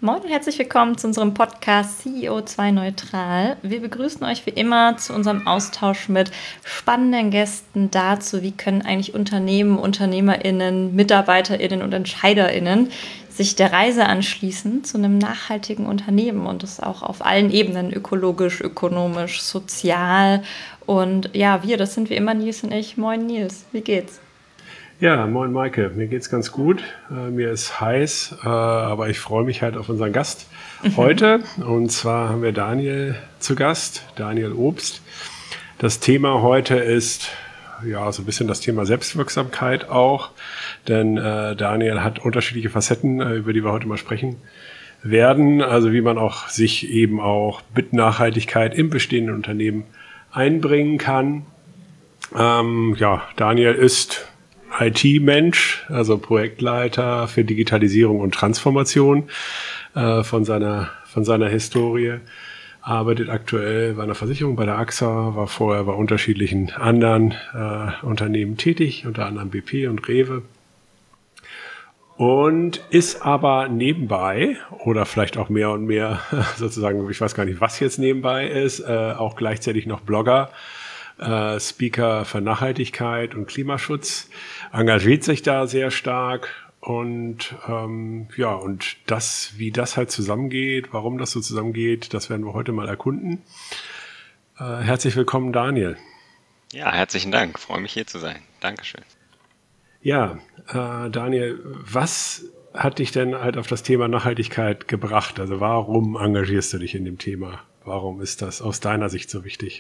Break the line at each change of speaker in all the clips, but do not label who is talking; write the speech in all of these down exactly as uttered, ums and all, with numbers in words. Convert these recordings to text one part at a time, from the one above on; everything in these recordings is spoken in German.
Moin und herzlich willkommen zu unserem Podcast C E O zwei Neutral. Wir begrüßen euch wie immer zu unserem Austausch mit spannenden Gästen dazu, wie können eigentlich Unternehmen, UnternehmerInnen, MitarbeiterInnen und EntscheiderInnen sich der Reise anschließen zu einem nachhaltigen Unternehmen und das auch auf allen Ebenen, ökologisch, ökonomisch, sozial. Und ja, wir, das sind wie immer Nils und ich. Moin Nils, wie geht's?
Ja, moin Maike, mir geht's ganz gut. Äh, mir ist heiß, äh, aber ich freue mich halt auf unseren Gast heute. Und zwar haben wir Daniel zu Gast, Daniel Obst. Das Thema heute ist ja so ein bisschen das Thema Selbstwirksamkeit auch, denn äh, Daniel hat unterschiedliche Facetten, äh, über die wir heute mal sprechen werden. Also wie man auch sich eben auch mit Nachhaltigkeit im bestehenden Unternehmen einbringen kann. Ähm, ja, Daniel ist I T-Mensch, also Projektleiter für Digitalisierung und Transformation äh, von seiner von seiner Historie, arbeitet aktuell bei einer Versicherung bei der A X A, war vorher bei unterschiedlichen anderen äh, Unternehmen tätig, unter anderem B P und Rewe, und ist aber nebenbei oder vielleicht auch mehr und mehr sozusagen, ich weiß gar nicht, was jetzt nebenbei ist, äh, auch gleichzeitig noch Blogger, äh, Speaker für Nachhaltigkeit und Klimaschutz, engagiert sich da sehr stark und ähm, ja, und das, wie das halt zusammengeht, warum das so zusammengeht, das werden wir heute mal erkunden. Äh, herzlich willkommen, Daniel.
Ja, herzlichen Dank. Freue mich hier zu sein. Dankeschön.
Ja, äh, Daniel, was hat dich denn halt auf das Thema Nachhaltigkeit gebracht? Also warum engagierst du dich in dem Thema? Warum ist das aus deiner Sicht so wichtig?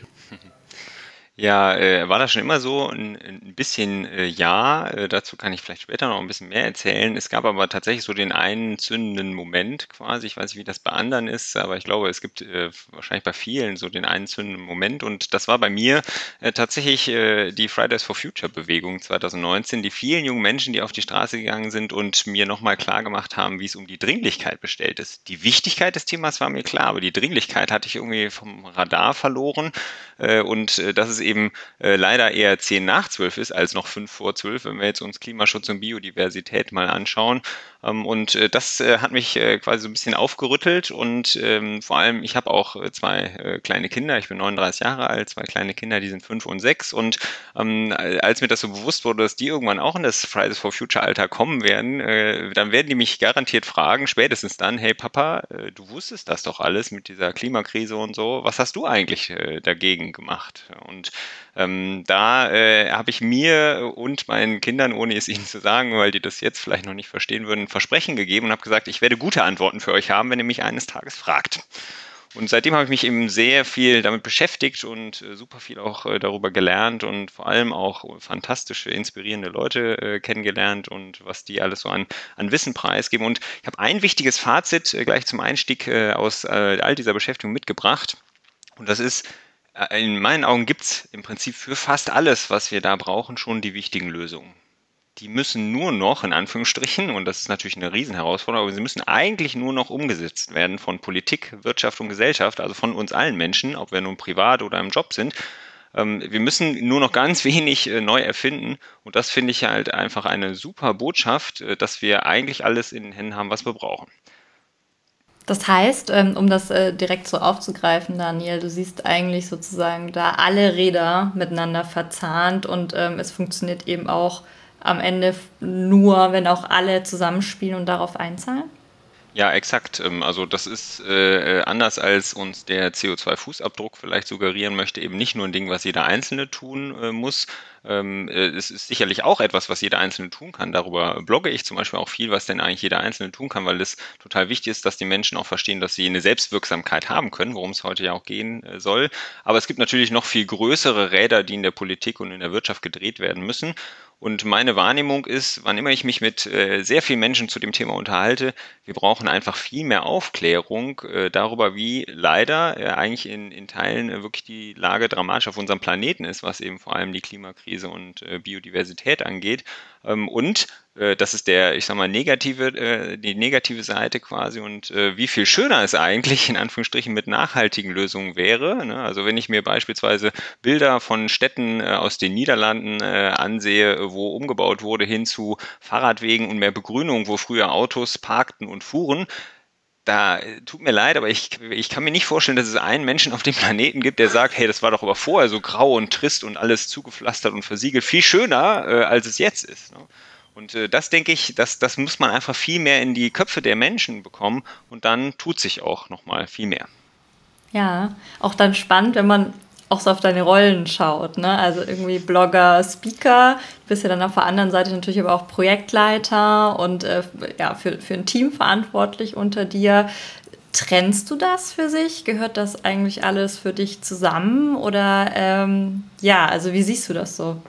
Ja, äh, war das schon immer so? Ein, ein bisschen äh, ja, äh, dazu kann ich vielleicht später noch ein bisschen mehr erzählen. Es gab aber tatsächlich so den einen zündenden Moment quasi. Ich weiß nicht, wie das bei anderen ist, aber ich glaube, es gibt äh, wahrscheinlich bei vielen so den einen zündenden Moment. Und das war bei mir äh, tatsächlich äh, die Fridays for Future Bewegung zwanzig neunzehn, die vielen jungen Menschen, die auf die Straße gegangen sind und mir nochmal klar gemacht haben, wie es um die Dringlichkeit bestellt ist. Die Wichtigkeit des Themas war mir klar, aber die Dringlichkeit hatte ich irgendwie vom Radar verloren. Äh, und äh, dass es eben äh, leider eher zehn nach zwölf ist als noch fünf vor zwölf, wenn wir jetzt uns Klimaschutz und Biodiversität mal anschauen. Ähm, und äh, das äh, hat mich äh, quasi so ein bisschen aufgerüttelt und ähm, vor allem, ich habe auch äh, zwei äh, kleine Kinder, ich bin neununddreißig Jahre alt, zwei kleine Kinder, die sind fünf und sechs und ähm, als mir das so bewusst wurde, dass die irgendwann auch in das Fridays for Future Alter kommen werden, äh, dann werden die mich garantiert fragen, spätestens dann, hey Papa, äh, du wusstest das doch alles mit dieser Klimakrise und so, was hast du eigentlich äh, dagegen gemacht? Und ähm, da äh, habe ich mir und meinen Kindern, ohne es ihnen zu sagen, weil die das jetzt vielleicht noch nicht verstehen würden, ein Versprechen gegeben und habe gesagt, ich werde gute Antworten für euch haben, wenn ihr mich eines Tages fragt. Und seitdem habe ich mich eben sehr viel damit beschäftigt und äh, super viel auch äh, darüber gelernt und vor allem auch fantastische, inspirierende Leute äh, kennengelernt und was die alles so an, an Wissen preisgeben. Und ich habe ein wichtiges Fazit äh, gleich zum Einstieg äh, aus äh, all dieser Beschäftigung mitgebracht. Und das ist, äh, in meinen Augen gibt es im Prinzip für fast alles, was wir da brauchen, schon die wichtigen Lösungen. Die müssen nur noch, in Anführungsstrichen, und das ist natürlich eine Riesenherausforderung, aber sie müssen eigentlich nur noch umgesetzt werden von Politik, Wirtschaft und Gesellschaft, also von uns allen Menschen, ob wir nun privat oder im Job sind. Ähm, wir müssen nur noch ganz wenig äh, neu erfinden und das finde ich halt einfach eine super Botschaft, äh, dass wir eigentlich alles in den Händen haben, was wir brauchen.
Das heißt, ähm, um das äh, direkt so aufzugreifen, Daniel, du siehst eigentlich sozusagen da alle Räder miteinander verzahnt und ähm, es funktioniert eben auch am Ende nur, wenn auch alle zusammenspielen und darauf einzahlen?
Ja, exakt. Ähm, Also das ist äh, äh, anders als uns der C O zwei Fußabdruck vielleicht suggerieren möchte, eben nicht nur ein Ding, was jeder Einzelne tun äh, muss. Ähm, äh, es ist sicherlich auch etwas, was jeder Einzelne tun kann. Darüber blogge ich zum Beispiel auch viel, was denn eigentlich jeder Einzelne tun kann, weil es total wichtig ist, dass die Menschen auch verstehen, dass sie eine Selbstwirksamkeit haben können, worum es heute ja auch gehen äh, soll. Aber es gibt natürlich noch viel größere Räder, die in der Politik und in der Wirtschaft gedreht werden müssen. Und meine Wahrnehmung ist, wann immer ich mich mit äh, sehr vielen Menschen zu dem Thema unterhalte, wir brauchen einfach viel mehr Aufklärung äh, darüber, wie leider äh, eigentlich in, in Teilen äh, wirklich die Lage dramatisch auf unserem Planeten ist, was eben vor allem die Klimakrise und äh, Biodiversität angeht. Ähm, und äh, das ist der, ich sag mal, negative, äh, die negative Seite quasi und äh, wie viel schöner es eigentlich in Anführungsstrichen mit nachhaltigen Lösungen wäre. Ne? Also wenn ich mir beispielsweise Bilder von Städten äh, aus den Niederlanden äh, ansehe, wo umgebaut wurde hin zu Fahrradwegen und mehr Begrünung, wo früher Autos parkten und fuhren, da tut mir leid, aber ich, ich kann mir nicht vorstellen, dass es einen Menschen auf dem Planeten gibt, der sagt, hey, das war doch aber vorher so grau und trist und alles zugepflastert und versiegelt, viel schöner, äh, als es jetzt ist. Ne? Und äh, das denke ich, das, das muss man einfach viel mehr in die Köpfe der Menschen bekommen und dann tut sich auch nochmal viel mehr.
Ja, auch dann spannend, wenn man auch so auf deine Rollen schaut, ne? Also irgendwie Blogger, Speaker, du bist ja dann auf der anderen Seite natürlich aber auch Projektleiter und äh, ja, für, für ein Team verantwortlich unter dir. Trennst du das für sich? Gehört das eigentlich alles für dich zusammen? Oder ähm, ja, also wie siehst du das so?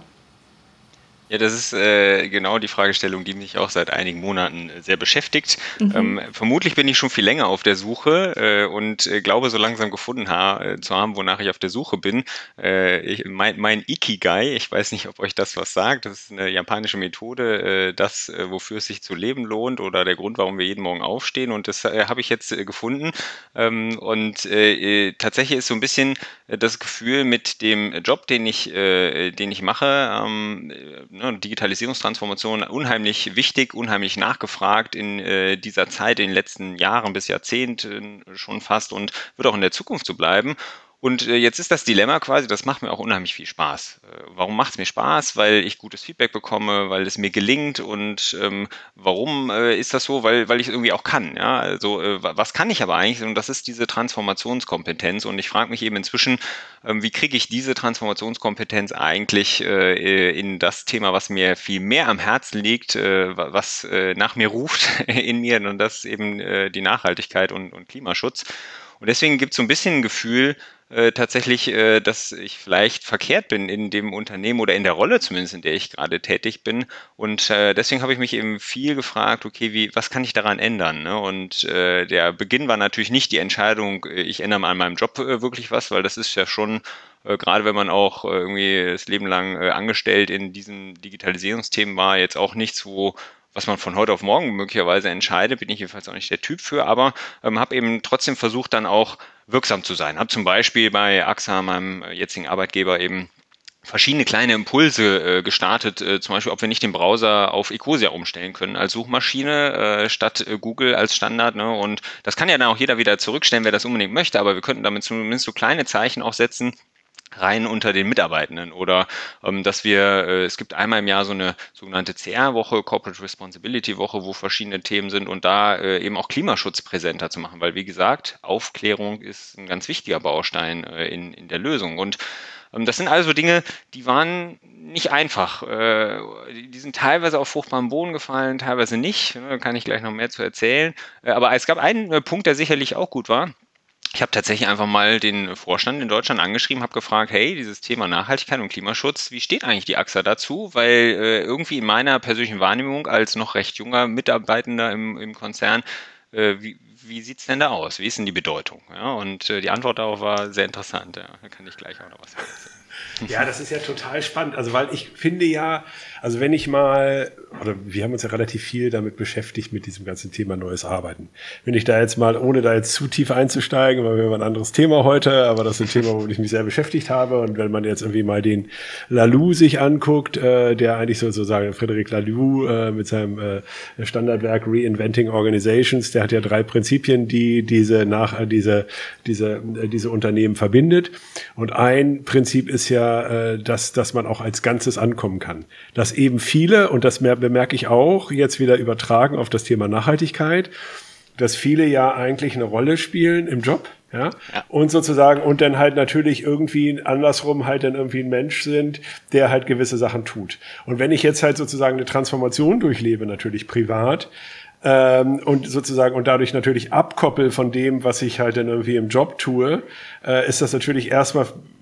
Ja, das ist äh, genau die Fragestellung, die mich auch seit einigen Monaten äh, sehr beschäftigt.
Mhm.
Ähm, vermutlich bin ich schon viel länger auf der Suche äh, und äh, glaube, so langsam gefunden ha äh, zu haben, wonach ich auf der Suche bin. Äh, ich, mein, mein Ikigai, ich weiß nicht, ob euch das was sagt, das ist eine japanische Methode, äh, das, äh, wofür es sich zu leben lohnt oder der Grund, warum wir jeden Morgen aufstehen. Und das äh, habe ich jetzt äh, gefunden. Ähm, und äh, äh, tatsächlich ist so ein bisschen äh, das Gefühl mit dem Job, den ich, äh, den ich mache, ähm, ne, Digitalisierungstransformation unheimlich wichtig, unheimlich nachgefragt in äh, dieser Zeit, in den letzten Jahren bis Jahrzehnten schon fast und wird auch in der Zukunft so bleiben. Und äh, jetzt ist das Dilemma quasi, das macht mir auch unheimlich viel Spaß. Äh, warum macht es mir Spaß? Weil ich gutes Feedback bekomme, weil es mir gelingt. Und ähm, warum äh, ist das so? Weil, weil ich es irgendwie auch kann. Ja? Also äh, was kann ich aber eigentlich? Und das ist diese Transformationskompetenz. Und ich frage mich eben inzwischen, ähm, wie kriege ich diese Transformationskompetenz eigentlich äh, in das Thema, was mir viel mehr am Herzen liegt, äh, was äh, nach mir ruft in mir, und das ist eben äh, die Nachhaltigkeit und, und Klimaschutz. Und deswegen gibt es so ein bisschen ein Gefühl, äh, tatsächlich, äh, dass ich vielleicht verkehrt bin in dem Unternehmen oder in der Rolle zumindest, in der ich gerade tätig bin. Und äh, deswegen habe ich mich eben viel gefragt, okay, wie, was kann ich daran ändern? Ne? Und äh, der Beginn war natürlich nicht die Entscheidung, äh, ich ändere mal an meinem Job äh, wirklich was, weil das ist ja schon, äh, gerade wenn man auch äh, irgendwie das Leben lang äh, angestellt in diesen Digitalisierungsthemen war, jetzt auch nichts, wo was man von heute auf morgen möglicherweise entscheidet, bin ich jedenfalls auch nicht der Typ für, aber ähm, habe eben trotzdem versucht, dann auch wirksam zu sein. Habe zum Beispiel bei A X A, meinem jetzigen Arbeitgeber, eben verschiedene kleine Impulse äh, gestartet, äh, zum Beispiel, ob wir nicht den Browser auf Ecosia umstellen können als Suchmaschine äh, statt äh, Google als Standard. Ne? Und das kann ja dann auch jeder wieder zurückstellen, wer das unbedingt möchte, aber wir könnten damit zumindest so kleine Zeichen auch setzen, rein unter den Mitarbeitenden oder ähm, dass wir, äh, es gibt einmal im Jahr so eine sogenannte C R-Woche, Corporate Responsibility Woche, wo verschiedene Themen sind und da äh, eben auch Klimaschutz präsenter zu machen, weil wie gesagt, Aufklärung ist ein ganz wichtiger Baustein äh, in, in der Lösung und ähm, das sind also Dinge, die waren nicht einfach. Äh, die, die sind teilweise auf fruchtbaren Boden gefallen, teilweise nicht, ne, da kann ich gleich noch mehr zu erzählen, äh, aber es gab einen äh, Punkt, der sicherlich auch gut war. Ich habe tatsächlich einfach mal den Vorstand in Deutschland angeschrieben, habe gefragt, hey, dieses Thema Nachhaltigkeit und Klimaschutz, wie steht eigentlich die A X A dazu? Weil äh, irgendwie in meiner persönlichen Wahrnehmung als noch recht junger Mitarbeitender im, im Konzern, äh, wie, wie sieht es denn da aus? Wie ist denn die Bedeutung? Ja, und äh, die Antwort darauf war sehr interessant. Ja, da kann ich gleich auch noch was erzählen.
Ja, das ist ja total spannend. Also, weil ich finde ja, also wenn ich mal, oder wir haben uns ja relativ viel damit beschäftigt, mit diesem ganzen Thema neues Arbeiten. Wenn ich da jetzt mal, ohne da jetzt zu tief einzusteigen, weil wir haben ein anderes Thema heute, aber das ist ein Thema, womit ich mich sehr beschäftigt habe. Und wenn man jetzt irgendwie mal den Laloux sich anguckt, äh, der eigentlich sozusagen, Frédéric Laloux äh, mit seinem äh, Standardwerk Reinventing Organizations, der hat ja drei Prinzipien, die diese nach, äh, diese, diese, äh, diese Unternehmen verbindet. Und ein Prinzip ist ja, dass, dass man auch als Ganzes ankommen kann. Dass eben viele, und das bemerke ich auch, jetzt wieder übertragen auf das Thema Nachhaltigkeit, dass viele ja eigentlich eine Rolle spielen im Job, ja, ja. Und sozusagen, und dann halt natürlich irgendwie andersrum halt dann irgendwie ein Mensch sind, der halt gewisse Sachen tut. Und wenn ich jetzt halt sozusagen eine Transformation durchlebe, natürlich privat, Ähm, und sozusagen und dadurch natürlich abkoppel von dem, was ich halt dann irgendwie im Job tue, äh, ist das natürlich erstmal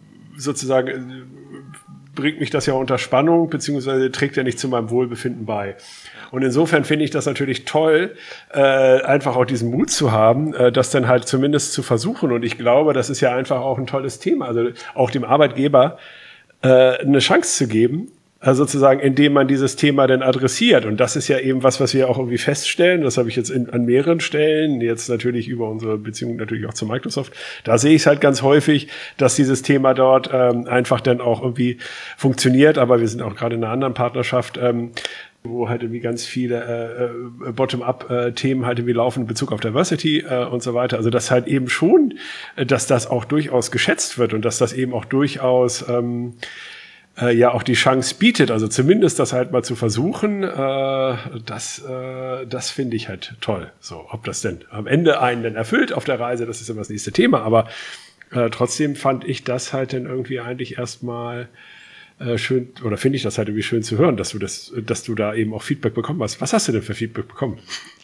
sozusagen, bringt mich das ja unter Spannung, beziehungsweise trägt ja nicht zu meinem Wohlbefinden bei. Und insofern finde ich das natürlich toll, äh, einfach auch diesen Mut zu haben, äh, das dann halt zumindest zu versuchen. Und ich glaube, das ist ja einfach auch ein tolles Thema, also auch dem Arbeitgeber äh, eine Chance zu geben, äh, sozusagen, indem man dieses Thema dann adressiert. Und das ist ja eben was, was wir auch irgendwie feststellen. Das habe ich jetzt in, an mehreren Stellen, jetzt natürlich über unsere Beziehung natürlich auch zu Microsoft. Da sehe ich es halt ganz häufig, dass dieses Thema dort ähm, einfach dann auch irgendwie funktioniert. Aber wir sind auch gerade in einer anderen Partnerschaft, ähm, wo halt irgendwie ganz viele äh, Bottom-up-Themen halt irgendwie laufen in Bezug auf Diversity äh, und so weiter. Also das halt eben schon, äh, dass das auch durchaus geschätzt wird und dass das eben auch durchaus ähm, äh, ja auch die Chance bietet. Also zumindest das halt mal zu versuchen, äh, das, äh, das finde ich halt toll. So, ob das denn am Ende einen dann erfüllt auf der Reise, das ist immer das nächste Thema. Aber äh, trotzdem fand ich das halt dann irgendwie eigentlich erstmal Äh, schön, oder finde ich das halt irgendwie schön zu hören, dass du das, dass du da eben auch Feedback bekommen hast. Was hast du denn für Feedback bekommen?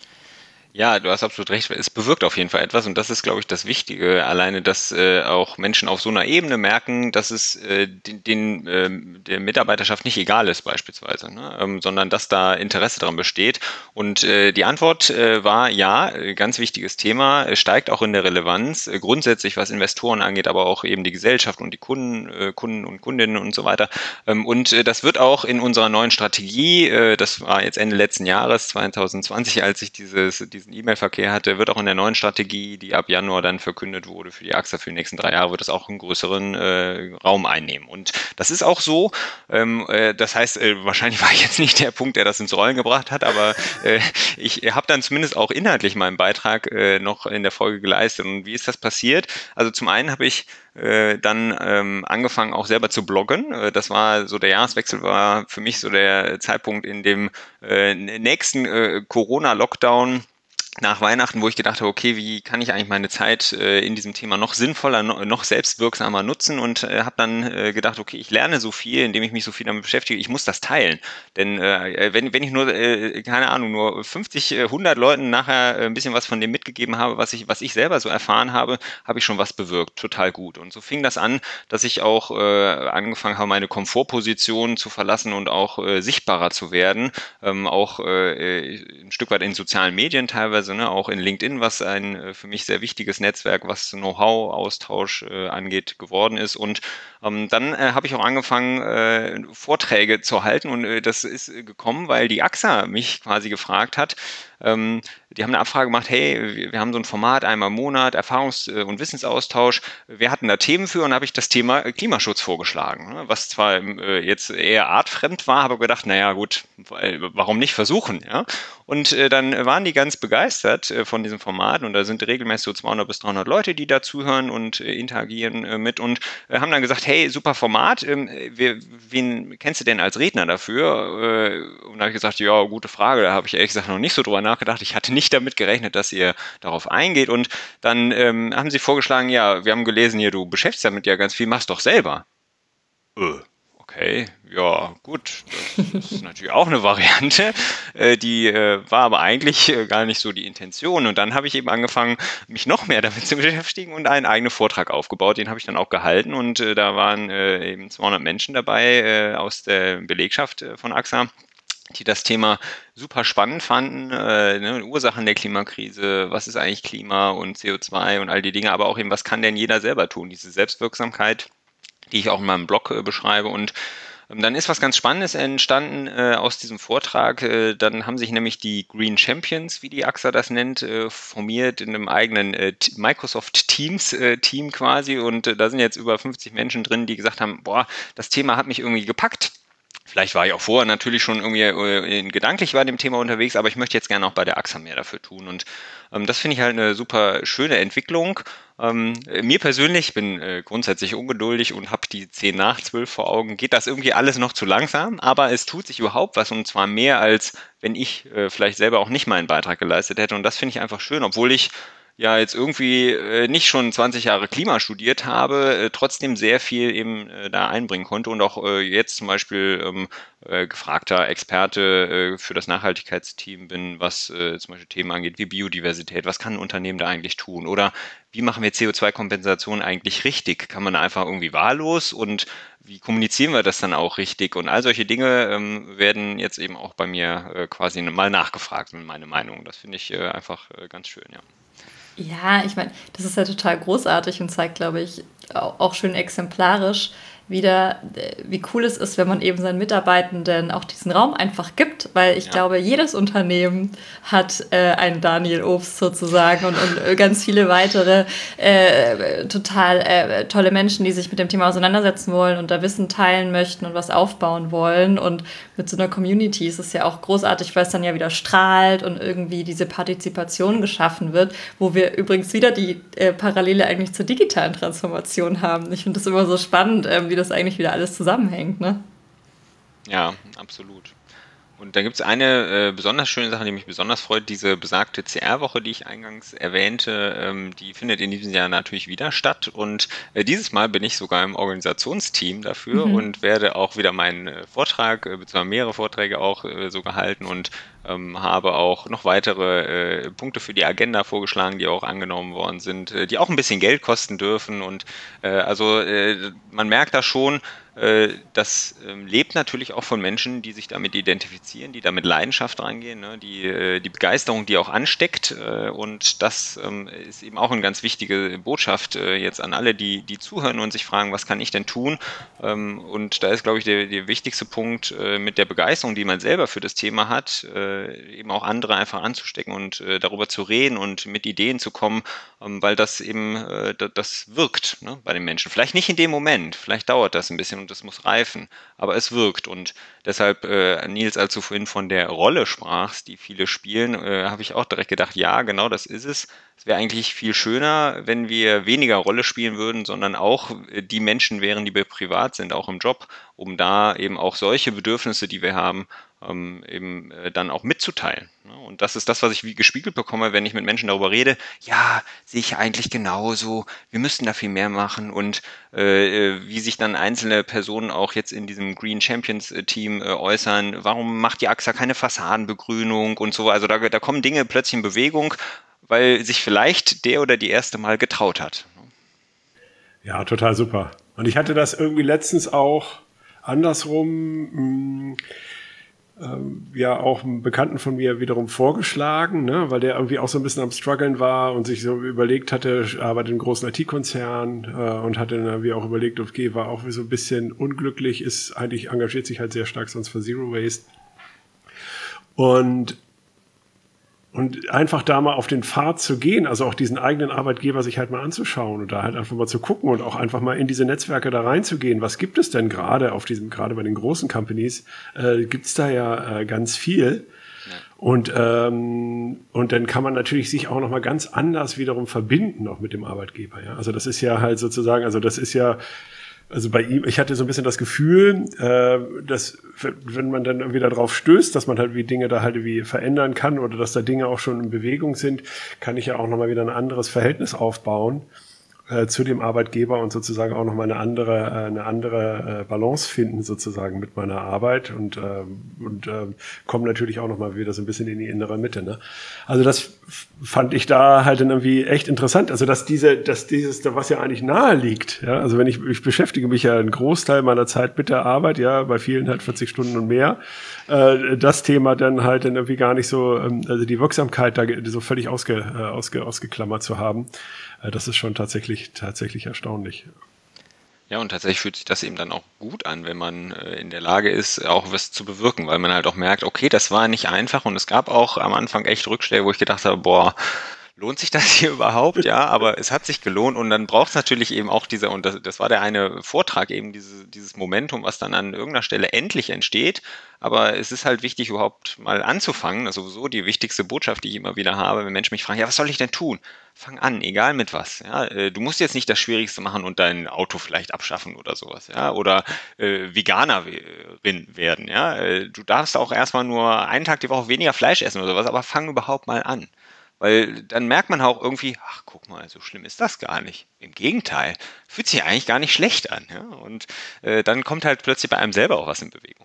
Ja, du hast absolut recht. Es bewirkt auf jeden Fall etwas und das ist, glaube ich, das Wichtige. Alleine, dass äh, auch Menschen auf so einer Ebene merken, dass es äh, den, den äh, der Mitarbeiterschaft nicht egal ist beispielsweise, ne? ähm, sondern dass da Interesse daran besteht. Und äh, die Antwort äh, war ja, äh, ganz wichtiges Thema, äh, steigt auch in der Relevanz, äh, grundsätzlich was Investoren angeht, aber auch eben die Gesellschaft und die Kunden, äh, Kunden und Kundinnen und so weiter. Ähm, und äh, das wird auch in unserer neuen Strategie, äh, das war jetzt Ende letzten Jahres, zwanzig zwanzig, als ich dieses, dieses diesen E-Mail-Verkehr hatte, wird auch in der neuen Strategie, die ab Januar dann verkündet wurde für die A X A für die nächsten drei Jahre, wird es auch einen größeren äh, Raum einnehmen. Und das ist auch so. Ähm, äh, das heißt, äh, wahrscheinlich war ich jetzt nicht der Punkt, der das ins Rollen gebracht hat, aber äh, ich habe dann zumindest auch inhaltlich meinen Beitrag äh, noch in der Folge geleistet. Und wie ist das passiert? Also zum einen habe ich äh, dann ähm, angefangen auch selber zu bloggen. Äh, das war so, der Jahreswechsel war für mich so der Zeitpunkt in dem äh, nächsten äh, Corona-Lockdown nach Weihnachten, wo ich gedacht habe, okay, wie kann ich eigentlich meine Zeit äh, in diesem Thema noch sinnvoller, no, noch selbstwirksamer nutzen und äh, habe dann äh, gedacht, okay, ich lerne so viel, indem ich mich so viel damit beschäftige, ich muss das teilen. Denn äh, wenn, wenn ich nur, äh, keine Ahnung, nur fünfzig, hundert Leuten nachher ein bisschen was von dem mitgegeben habe, was ich, was ich selber so erfahren habe, habe ich schon was bewirkt, total gut. Und so fing das an, dass ich auch äh, angefangen habe, meine Komfortposition zu verlassen und auch äh, sichtbarer zu werden, ähm, auch äh, ein Stück weit in sozialen Medien teilweise, Ne, auch in LinkedIn, was ein äh, für mich sehr wichtiges Netzwerk, was Know-how-Austausch äh, angeht, geworden ist. Und ähm, dann äh, habe ich auch angefangen, äh, Vorträge zu halten. Und äh, das ist äh, gekommen, weil die A X A mich quasi gefragt hat. Ähm, die haben eine Abfrage gemacht, hey, wir, wir haben so ein Format einmal im Monat, Erfahrungs- und Wissensaustausch. Wir hatten da Themen für und da habe ich das Thema Klimaschutz vorgeschlagen, ne, was zwar äh, jetzt eher artfremd war, aber gedacht, naja gut, warum nicht versuchen? Ja? Und äh, dann waren die ganz begeistert äh, von diesem Format und da sind regelmäßig so zweihundert bis dreihundert Leute, die da zuhören und äh, interagieren äh, mit und äh, haben dann gesagt, hey, super Format, ähm, wir, wen kennst du denn als Redner dafür? Äh, und da habe ich gesagt, ja, gute Frage, da habe ich ehrlich gesagt noch nicht so drüber nachgedacht. Ich hatte nicht damit gerechnet, dass ihr darauf eingeht und dann ähm, haben sie vorgeschlagen, ja, wir haben gelesen hier, du beschäftigst damit ja ganz viel, machst doch selber. Äh. Okay, ja, gut, das ist natürlich auch eine Variante, äh, die äh, war aber eigentlich äh, gar nicht so die Intention. Und dann habe ich eben angefangen, mich noch mehr damit zu beschäftigen und einen eigenen Vortrag aufgebaut. Den habe ich dann auch gehalten und äh, da waren äh, eben zweihundert Menschen dabei äh, aus der Belegschaft äh, von A X A, die das Thema super spannend fanden, äh, ne, Ursachen der Klimakrise, was ist eigentlich Klima und C O zwei und all die Dinge, aber auch eben, was kann denn jeder selber tun, diese Selbstwirksamkeit, die ich auch in meinem Blog äh, beschreibe. Und ähm, dann ist was ganz Spannendes entstanden äh, aus diesem Vortrag. Äh, dann haben sich nämlich die Green Champions, wie die A X A das nennt, äh, formiert in einem eigenen äh, Microsoft Teams äh, Team quasi. Und äh, da sind jetzt über fünfzig Menschen drin, die gesagt haben, boah, das Thema hat mich irgendwie gepackt. Vielleicht war ich auch vorher natürlich schon irgendwie äh, gedanklich bei dem Thema unterwegs, aber ich möchte jetzt gerne auch bei der A X A mehr dafür tun. Und ähm, das finde ich halt eine super schöne Entwicklung. Ähm, mir persönlich, ich bin äh, grundsätzlich ungeduldig und habe die zehn nach zwölf vor Augen, geht das irgendwie alles noch zu langsam, aber es tut sich überhaupt was und zwar mehr, als wenn ich äh, vielleicht selber auch nicht meinen Beitrag geleistet hätte. Und das finde ich einfach schön, obwohl ich ja jetzt irgendwie äh, nicht schon zwanzig Jahre Klima studiert habe, äh, trotzdem sehr viel eben äh, da einbringen konnte und auch äh, jetzt zum Beispiel ähm, äh, gefragter Experte äh, für das Nachhaltigkeitsteam bin, was äh, zum Beispiel Themen angeht wie Biodiversität. Was kann ein Unternehmen da eigentlich tun? Oder wie machen wir C O zwei Kompensation eigentlich richtig? Kann man einfach irgendwie wahllos und wie kommunizieren wir das dann auch richtig? Und all solche Dinge ähm, werden jetzt eben auch bei mir äh, quasi mal nachgefragt, meine Meinung. Das finde ich äh, einfach äh, ganz schön, ja.
Ja, ich meine, das ist ja total großartig und zeigt, glaube ich, au- auch schön exemplarisch, wieder, wie cool es ist, wenn man eben seinen Mitarbeitenden auch diesen Raum einfach gibt, weil ich ja. glaube, jedes Unternehmen hat äh, einen Daniel Obst sozusagen und, und ganz viele weitere äh, total äh, tolle Menschen, die sich mit dem Thema auseinandersetzen wollen und da Wissen teilen möchten und was aufbauen wollen. Und mit so einer Community ist es ja auch großartig, weil es dann ja wieder strahlt und irgendwie diese Partizipation geschaffen wird, wo wir übrigens wieder die äh, Parallele eigentlich zur digitalen Transformation haben. Ich finde das immer so spannend, äh, wie das eigentlich wieder alles zusammenhängt, ne?
Ja, absolut. Und da gibt es eine äh, besonders schöne Sache, die mich besonders freut, diese besagte C R-Woche, die ich eingangs erwähnte, ähm, die findet in diesem Jahr natürlich wieder statt und äh, dieses Mal bin ich sogar im Organisationsteam dafür mhm. und werde auch wieder meinen äh, Vortrag, äh, beziehungsweise mehrere Vorträge auch äh, so gehalten und ähm, habe auch noch weitere äh, Punkte für die Agenda vorgeschlagen, die auch angenommen worden sind, äh, die auch ein bisschen Geld kosten dürfen und äh, also äh, man merkt da schon, das lebt natürlich auch von Menschen, die sich damit identifizieren, die da mit Leidenschaft rangehen, ne? die, die Begeisterung, die auch ansteckt und das ist eben auch eine ganz wichtige Botschaft jetzt an alle, die, die zuhören und sich fragen, was kann ich denn tun? Und da ist, glaube ich, der, der wichtigste Punkt mit der Begeisterung, die man selber für das Thema hat, eben auch andere einfach anzustecken und darüber zu reden und mit Ideen zu kommen, weil das eben, das wirkt, ne, bei den Menschen. Vielleicht nicht in dem Moment, vielleicht dauert das ein bisschen und das muss reifen, aber es wirkt und deshalb, äh, Nils, als du vorhin von der Rolle sprachst, die viele spielen, äh, habe ich auch direkt gedacht, ja, genau das ist es. Es wäre eigentlich viel schöner, wenn wir weniger Rolle spielen würden, sondern auch äh, die Menschen wären, die wir privat sind, auch im Job, um da eben auch solche Bedürfnisse, die wir haben, ähm, eben äh, dann auch mitzuteilen. Ne? Und das ist das, was ich wie gespiegelt bekomme, wenn ich mit Menschen darüber rede, ja, sehe ich eigentlich genauso, wir müssten da viel mehr machen und äh, wie sich dann einzelne Personen auch jetzt in diesem Green Champions Team äh, äußern, warum macht die A X A keine Fassadenbegrünung und so, also da, da kommen Dinge plötzlich in Bewegung, weil sich vielleicht der oder die erste mal getraut hat.
Ja, total super. Und ich hatte das irgendwie letztens auch andersrum, mh, ähm, ja auch einem Bekannten von mir wiederum vorgeschlagen, ne, weil der irgendwie auch so ein bisschen am Struggeln war und sich so überlegt hatte, arbeitet in einem großen I T-Konzern äh, und hatte dann irgendwie auch überlegt, okay, war auch so ein bisschen unglücklich, ist eigentlich, engagiert sich halt sehr stark sonst für Zero Waste. Und Und einfach da mal auf den Pfad zu gehen, also auch diesen eigenen Arbeitgeber sich halt mal anzuschauen und da halt einfach mal zu gucken und auch einfach mal in diese Netzwerke da reinzugehen. Was gibt es denn gerade auf diesem, gerade bei den großen Companies, äh, gibt es da ja äh, ganz viel. Ja. Und, ähm, und dann kann man natürlich sich auch nochmal ganz anders wiederum verbinden, auch mit dem Arbeitgeber. Ja? Also das ist ja halt sozusagen, also das ist ja, also bei ihm, ich hatte so ein bisschen das Gefühl, äh, dass wenn man dann irgendwie da drauf stößt, dass man halt wie Dinge da halt wie verändern kann oder dass da Dinge auch schon in Bewegung sind, kann ich ja auch nochmal wieder ein anderes Verhältnis aufbauen äh, zu dem Arbeitgeber und sozusagen auch nochmal eine andere, äh, eine andere äh, Balance finden sozusagen mit meiner Arbeit und, äh, und äh, komme natürlich auch nochmal wieder so ein bisschen in die innere Mitte. Ne? Also das fand ich da halt dann irgendwie echt interessant. Also dass diese, dass dieses, was ja eigentlich nahe liegt, ja, also wenn ich, ich beschäftige mich ja einen Großteil meiner Zeit mit der Arbeit, ja, bei vielen halt vierzig Stunden und mehr, äh, das Thema dann halt dann irgendwie gar nicht so, ähm, also die Wirksamkeit da so völlig ausge, äh, ausge, ausgeklammert zu haben, äh, das ist schon tatsächlich, tatsächlich erstaunlich.
Ja, und tatsächlich fühlt sich das eben dann auch gut an, wenn man äh, in der Lage ist, auch was zu bewirken, weil man halt auch merkt, okay, das war nicht einfach und es gab auch am Anfang echt Rückschläge, wo ich gedacht habe, boah, lohnt sich das hier überhaupt? Ja, aber es hat sich gelohnt und dann braucht es natürlich eben auch dieser, und das, das war der eine Vortrag, eben diese, dieses Momentum, was dann an irgendeiner Stelle endlich entsteht, aber es ist halt wichtig, überhaupt mal anzufangen, das ist sowieso die wichtigste Botschaft, die ich immer wieder habe, wenn Menschen mich fragen, ja, was soll ich denn tun? Fang an, egal mit was. Ja, äh, du musst jetzt nicht das Schwierigste machen und dein Auto vielleicht abschaffen oder sowas, ja, oder äh, Veganerin werden, ja. Äh, du darfst auch erstmal nur einen Tag die Woche weniger Fleisch essen oder sowas, aber fang überhaupt mal an. Weil dann merkt man auch irgendwie, ach, guck mal, so schlimm ist das gar nicht. Im Gegenteil, fühlt sich eigentlich gar nicht schlecht an. Ja? Und äh, dann kommt halt plötzlich bei einem selber auch was in Bewegung.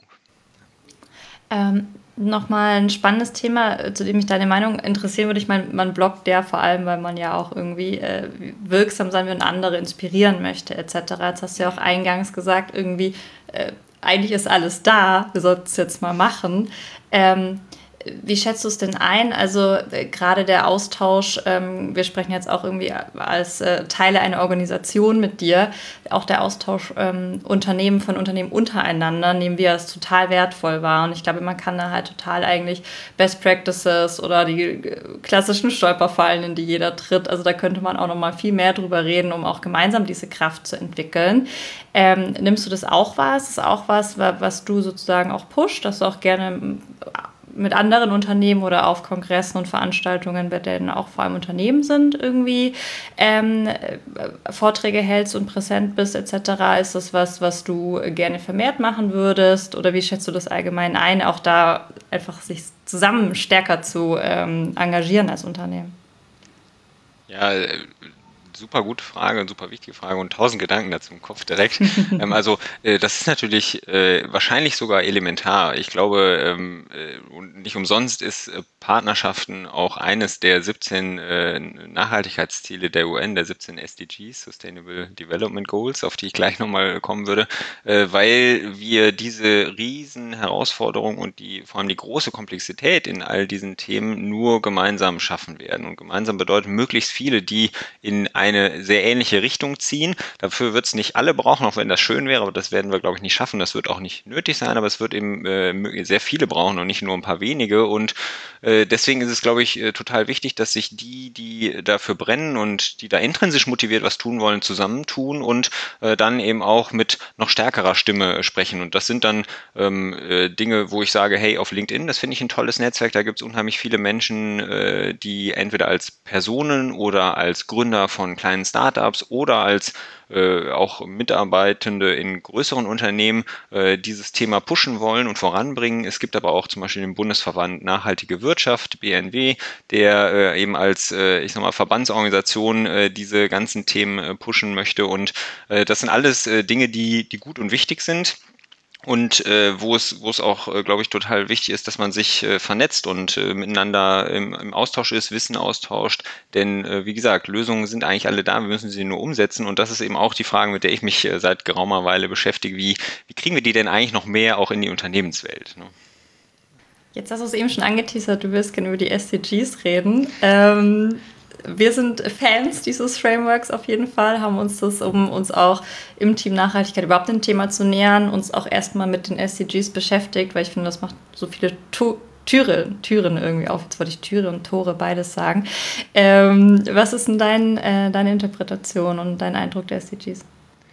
Ähm, Nochmal ein spannendes Thema, zu dem mich deine Meinung interessieren würde. Ich meine, man bloggt ja vor allem, weil man ja auch irgendwie äh, wirksam sein will und andere inspirieren möchte, et cetera. Jetzt hast du ja auch eingangs gesagt, irgendwie, äh, eigentlich ist alles da, wir sollten es jetzt mal machen. Ähm, wie schätzt du es denn ein? Also äh, gerade der Austausch, ähm, wir sprechen jetzt auch irgendwie als äh, Teile einer Organisation mit dir, auch der Austausch ähm, Unternehmen von Unternehmen untereinander nehmen wir als total wertvoll wahr. Und ich glaube, man kann da halt total eigentlich Best Practices oder die äh, klassischen Stolperfallen, in die jeder tritt, also da könnte man auch noch mal viel mehr drüber reden, um auch gemeinsam diese Kraft zu entwickeln. Ähm, nimmst du das auch wahr? Ist das auch was, was du sozusagen auch pusht, dass du auch gerne mit anderen Unternehmen oder auf Kongressen und Veranstaltungen, bei denen auch vor allem Unternehmen sind, irgendwie ähm, Vorträge hältst und präsent bist et cetera? Ist das was, was du gerne vermehrt machen würdest? Oder wie schätzt du das allgemein ein, auch da einfach sich zusammen stärker zu ähm, engagieren als Unternehmen?
Ja, äh, super gute Frage und super wichtige Frage und tausend Gedanken dazu im Kopf direkt. Ähm, also äh, das ist natürlich äh, wahrscheinlich sogar elementar. Ich glaube, ähm, äh, und nicht umsonst ist äh, Partnerschaften auch eines der siebzehn äh, Nachhaltigkeitsziele der U N, der siebzehn S D Gs, Sustainable Development Goals, auf die ich gleich nochmal kommen würde, äh, weil wir diese riesen Herausforderungen und die vor allem die große Komplexität in all diesen Themen nur gemeinsam schaffen werden. Und gemeinsam bedeutet möglichst viele, die in eine sehr ähnliche Richtung ziehen. Dafür wird es nicht alle brauchen, auch wenn das schön wäre, aber das werden wir, glaube ich, nicht schaffen. Das wird auch nicht nötig sein, aber es wird eben äh, sehr viele brauchen und nicht nur ein paar wenige. Und äh, deswegen ist es, glaube ich, äh, total wichtig, dass sich die, die dafür brennen und die da intrinsisch motiviert was tun wollen, zusammentun und äh, dann eben auch mit noch stärkerer Stimme sprechen. Und das sind dann ähm, äh, Dinge, wo ich sage, hey, auf LinkedIn, das finde ich ein tolles Netzwerk. Da gibt es unheimlich viele Menschen, äh, die entweder als Personen oder als Gründer von kleinen Startups oder als äh, auch Mitarbeitende in größeren Unternehmen äh, dieses Thema pushen wollen und voranbringen. Es gibt aber auch zum Beispiel den Bundesverband Nachhaltige Wirtschaft, B N W, der äh, eben als, äh, ich sag mal, Verbandsorganisation äh, diese ganzen Themen äh, pushen möchte. Und äh, das sind alles äh, Dinge, die, die gut und wichtig sind. Und äh, wo es, wo es auch, äh, glaube ich, total wichtig ist, dass man sich äh, vernetzt und äh, miteinander im, im Austausch ist, Wissen austauscht. Denn äh, wie gesagt, Lösungen sind eigentlich alle da, wir müssen sie nur umsetzen. Und das ist eben auch die Frage, mit der ich mich äh, seit geraumer Weile beschäftige. Wie, wie kriegen wir die denn eigentlich noch mehr auch in die Unternehmenswelt? Ne?
Jetzt hast du es eben schon angeteasert, du wirst gerne über die S D Gs reden. Ähm, wir sind Fans dieses Frameworks auf jeden Fall, haben uns das, um uns auch im Team Nachhaltigkeit überhaupt dem Thema zu nähern, uns auch erstmal mit den S D Gs beschäftigt, weil ich finde, das macht so viele Tu- Türe, Türen irgendwie auf. Jetzt wollte ich Türe und Tore beides sagen. Ähm, was ist denn dein, äh, deine Interpretation und dein Eindruck der S D Gs?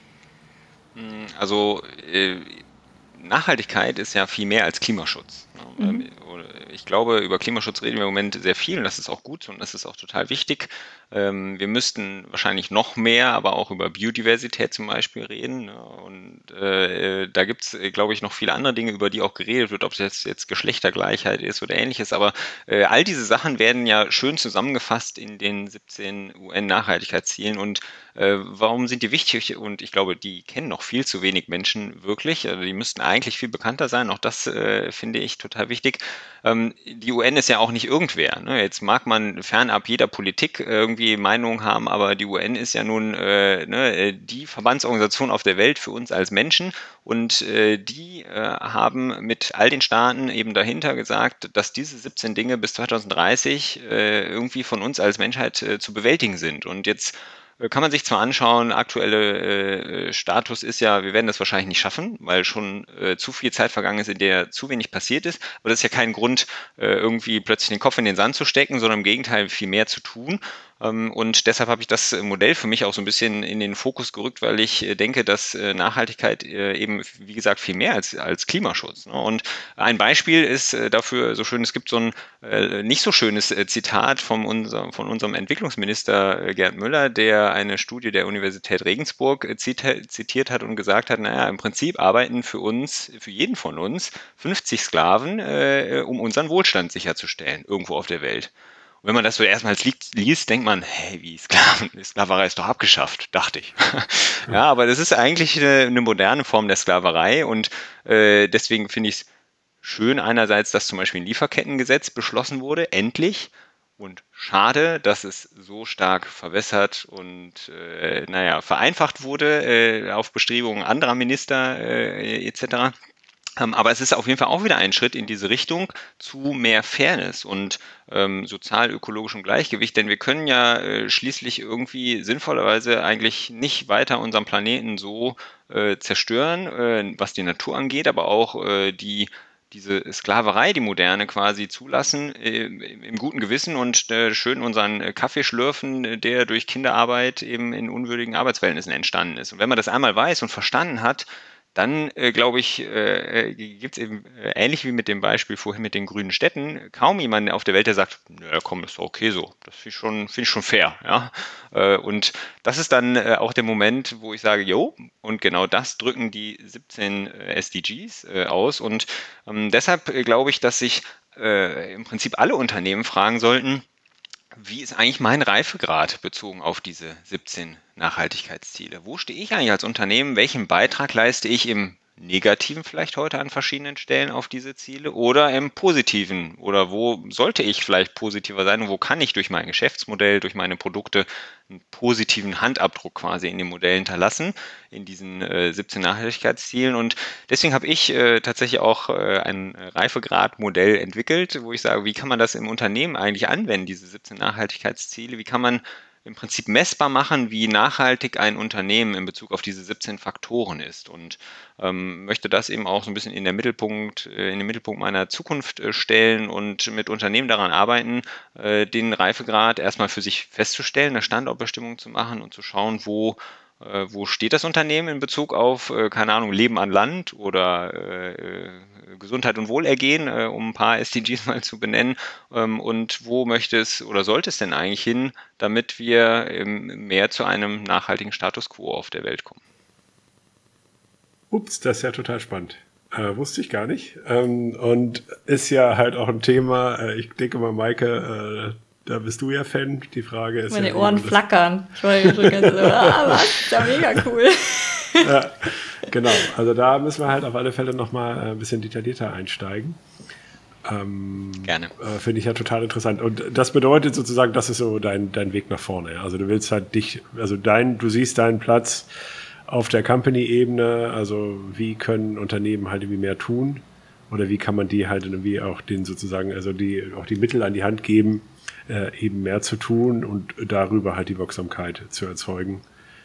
Also äh, Nachhaltigkeit ist ja viel mehr als Klimaschutz. Ne?
Mhm.
Ähm, Ich glaube, über Klimaschutz reden wir im Moment sehr viel und das ist auch gut und das ist auch total wichtig. Ähm, Wir müssten wahrscheinlich noch mehr, aber auch über Biodiversität zum Beispiel reden. Ne? Und äh, da gibt es, glaube ich, noch viele andere Dinge, über die auch geredet wird, ob es jetzt, jetzt Geschlechtergleichheit ist oder ähnliches. Aber äh, all diese Sachen werden ja schön zusammengefasst in den siebzehn U N-Nachhaltigkeitszielen. Und äh, warum sind die wichtig? Und ich glaube, die kennen noch viel zu wenig Menschen wirklich. Also die müssten eigentlich viel bekannter sein. Auch das äh, finde ich total wichtig. Ähm, die U N ist ja auch nicht irgendwer. Ne? Jetzt mag man fernab jeder Politik irgendwie Meinungen haben, aber die U N ist ja nun äh, ne, die Verbandsorganisation auf der Welt für uns als Menschen und äh, die äh, haben mit all den Staaten eben dahinter gesagt, dass diese siebzehn Dinge bis zwanzig dreißig äh, irgendwie von uns als Menschheit äh, zu bewältigen sind. Und jetzt äh, kann man sich zwar anschauen, aktuelle äh, Status ist ja, wir werden das wahrscheinlich nicht schaffen, weil schon äh, zu viel Zeit vergangen ist, in der zu wenig passiert ist. Aber das ist ja kein Grund, äh, irgendwie plötzlich den Kopf in den Sand zu stecken, sondern im Gegenteil viel mehr zu tun. Ähm, und deshalb habe ich das Modell für mich auch so ein bisschen in den Fokus gerückt, weil ich äh, denke, dass äh, Nachhaltigkeit äh, eben, wie gesagt, viel mehr als, als Klimaschutz. Ne? Und ein Beispiel ist äh, dafür so schön, es gibt so ein äh, nicht so schönes äh, Zitat von, unser, von unserem Entwicklungsminister äh, Gerd Müller, der eine Studie der Universität Regensburg äh, zita- zitiert hat und gesagt hat, naja, im Prinzip arbeiten für uns, für jeden von uns fünfzig Sklaven, äh, um unseren Wohlstand sicherzustellen, irgendwo auf der Welt. Und wenn man das so erstmals liest, denkt man, hey, wie Sklaven, Sklaverei ist doch abgeschafft, dachte ich. Ja, aber das ist eigentlich eine, eine moderne Form der Sklaverei und äh, deswegen finde ich es schön einerseits, dass zum Beispiel ein Lieferkettengesetz beschlossen wurde, endlich. Und schade, dass es so stark verwässert und äh, naja, vereinfacht wurde äh, auf Bestrebungen anderer Minister äh, et cetera. Ähm, aber es ist auf jeden Fall auch wieder ein Schritt in diese Richtung zu mehr Fairness und ähm, sozial-ökologischem Gleichgewicht, denn wir können ja äh, schließlich irgendwie sinnvollerweise eigentlich nicht weiter unseren Planeten so äh, zerstören, äh, was die Natur angeht, aber auch äh, die diese Sklaverei, die moderne quasi zulassen, äh, im guten Gewissen und äh, schön unseren äh, Kaffee schlürfen, äh, der durch Kinderarbeit eben in unwürdigen Arbeitsverhältnissen entstanden ist. Und wenn man das einmal weiß und verstanden hat, dann äh, glaube ich, äh, gibt es eben äh, ähnlich wie mit dem Beispiel vorhin mit den grünen Städten, kaum jemanden auf der Welt, der sagt, naja, komm, ist doch okay so. Das finde ich schon, finde ich schon fair, ja. Äh, und das ist dann äh, auch der Moment, wo ich sage, jo, und genau das drücken die siebzehn äh, S D Gs äh, aus. Und ähm, deshalb äh, glaube ich, dass sich äh, im Prinzip alle Unternehmen fragen sollten, wie ist eigentlich mein Reifegrad bezogen auf diese siebzehn Nachhaltigkeitsziele? Wo stehe ich eigentlich als Unternehmen? Welchen Beitrag leiste ich im Negativen vielleicht heute an verschiedenen Stellen auf diese Ziele oder im Positiven? Oder wo sollte ich vielleicht positiver sein und wo kann ich durch mein Geschäftsmodell, durch meine Produkte einen positiven Handabdruck quasi in dem Modell hinterlassen, in diesen äh, siebzehn Nachhaltigkeitszielen? Und deswegen habe ich äh, tatsächlich auch äh, ein Reifegradmodell entwickelt, wo ich sage, wie kann man das im Unternehmen eigentlich anwenden, diese siebzehn Nachhaltigkeitsziele? Wie kann man im Prinzip messbar machen, wie nachhaltig ein Unternehmen in Bezug auf diese siebzehn Faktoren ist und ähm, möchte das eben auch so ein bisschen in der Mittelpunkt, äh, in den Mittelpunkt meiner Zukunft äh, stellen und mit Unternehmen daran arbeiten, äh, den Reifegrad erstmal für sich festzustellen, eine Standortbestimmung zu machen und zu schauen, wo äh, wo steht das Unternehmen in Bezug auf, äh, keine Ahnung, Leben an Land oder äh, äh, Gesundheit und Wohlergehen, äh, um ein paar S D Gs mal zu benennen, ähm, und wo möchte es oder sollte es denn eigentlich hin, damit wir ähm, mehr zu einem nachhaltigen Status quo auf der Welt kommen?
Ups, das ist ja total spannend. Äh, wusste ich gar nicht. Ähm, und ist ja halt auch ein Thema, äh, ich denke mal, Maike, äh, da bist du ja Fan. Die Frage ist
Meine
ja,
Ohren
das,
flackern. Ich war schon ganz so, ah, was? Ist ja mega cool.
ja, genau, also da müssen wir halt auf alle Fälle nochmal ein bisschen detaillierter einsteigen. Ähm,
Gerne.
Äh, Finde ich ja total interessant. Und das bedeutet sozusagen, das ist so dein, dein Weg nach vorne. Ja? Also du willst halt dich, also dein, du siehst deinen Platz auf der Company-Ebene, also wie können Unternehmen halt irgendwie mehr tun oder wie kann man die halt irgendwie auch den sozusagen, also die auch die Mittel an die Hand geben, äh, eben mehr zu tun und darüber halt die Wirksamkeit zu erzeugen.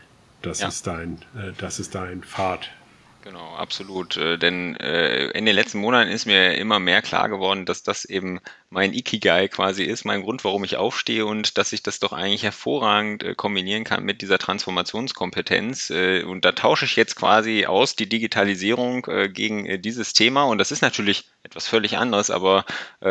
Das
Ja.
ist dein, äh, das ist dein Pfad.
Genau, absolut. Äh, denn äh, in den letzten Monaten ist mir immer mehr klar geworden, dass das eben mein Ikigai quasi ist, mein Grund, warum ich aufstehe und dass ich das doch eigentlich hervorragend äh, kombinieren kann mit dieser Transformationskompetenz. Äh, und da tausche ich jetzt quasi aus die Digitalisierung äh, gegen äh, dieses Thema. Und das ist natürlich etwas völlig anderes, aber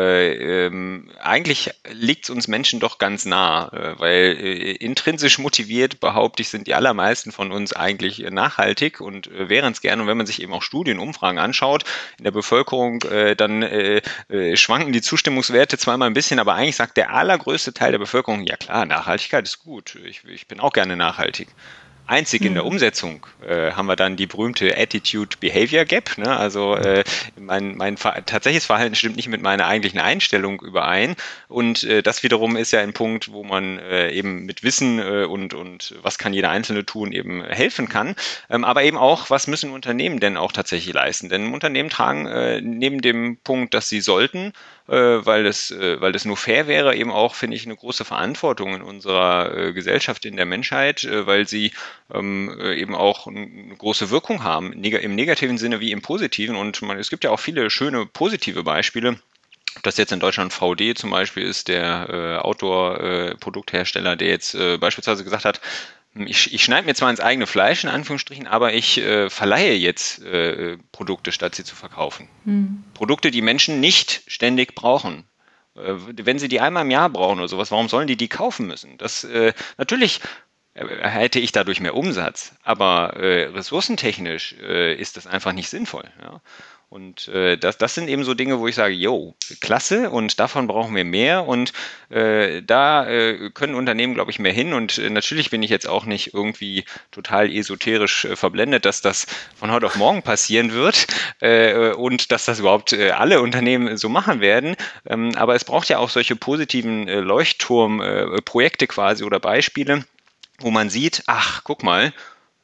äh, ähm, eigentlich liegt es uns Menschen doch ganz nah, äh, weil äh, intrinsisch motiviert, behaupte ich, sind die allermeisten von uns eigentlich äh, nachhaltig und äh, wären es gerne. Und wenn man sich eben auch Studien, Umfragen anschaut in der Bevölkerung, äh, dann äh, äh, schwanken die Zustimmungswerte zwar immer ein bisschen, aber eigentlich sagt der allergrößte Teil der Bevölkerung, ja klar, Nachhaltigkeit ist gut, ich, ich bin auch gerne nachhaltig. Einzig in der Umsetzung äh, haben wir dann die berühmte Attitude-Behavior Gap. Ne? Also äh, mein, mein Ver- tatsächliches Verhalten stimmt nicht mit meiner eigentlichen Einstellung überein. Und äh, das wiederum ist ja ein Punkt, wo man äh, eben mit Wissen äh, und, und was kann jeder Einzelne tun, eben helfen kann. Ähm, aber eben auch, was müssen Unternehmen denn auch tatsächlich leisten? Denn Unternehmen tragen äh, neben dem Punkt, dass sie sollten, äh, weil es, äh, weil es nur fair wäre, eben auch, finde ich, eine große Verantwortung in unserer äh, Gesellschaft, in der Menschheit, äh, weil sie ähm, äh, eben auch eine große Wirkung haben, neg- im negativen Sinne wie im positiven. Und man, es gibt ja auch viele schöne positive Beispiele. Ob das jetzt in Deutschland V D zum Beispiel ist, der äh, Outdoor-Produkthersteller, der jetzt äh, beispielsweise gesagt hat, ich, ich schneide mir zwar ins eigene Fleisch, in Anführungsstrichen, aber ich äh, verleihe jetzt äh, Produkte, statt sie zu verkaufen.
Hm.
Produkte, die Menschen nicht ständig brauchen. Äh, wenn sie die einmal im Jahr brauchen oder sowas, warum sollen die die kaufen müssen? Das äh, natürlich äh, hätte ich dadurch mehr Umsatz, aber äh, ressourcentechnisch äh, ist das einfach nicht sinnvoll. Ja? Und äh, das, das sind eben so Dinge, wo ich sage, yo, klasse und davon brauchen wir mehr und äh, da äh, können Unternehmen, glaube ich, mehr hin und äh, natürlich bin ich jetzt auch nicht irgendwie total esoterisch äh, verblendet, dass das von heute auf morgen passieren wird äh, und dass das überhaupt äh, alle Unternehmen so machen werden, ähm, aber es braucht ja auch solche positiven äh, Leuchtturmprojekte äh, quasi oder Beispiele, wo man sieht, ach, guck mal,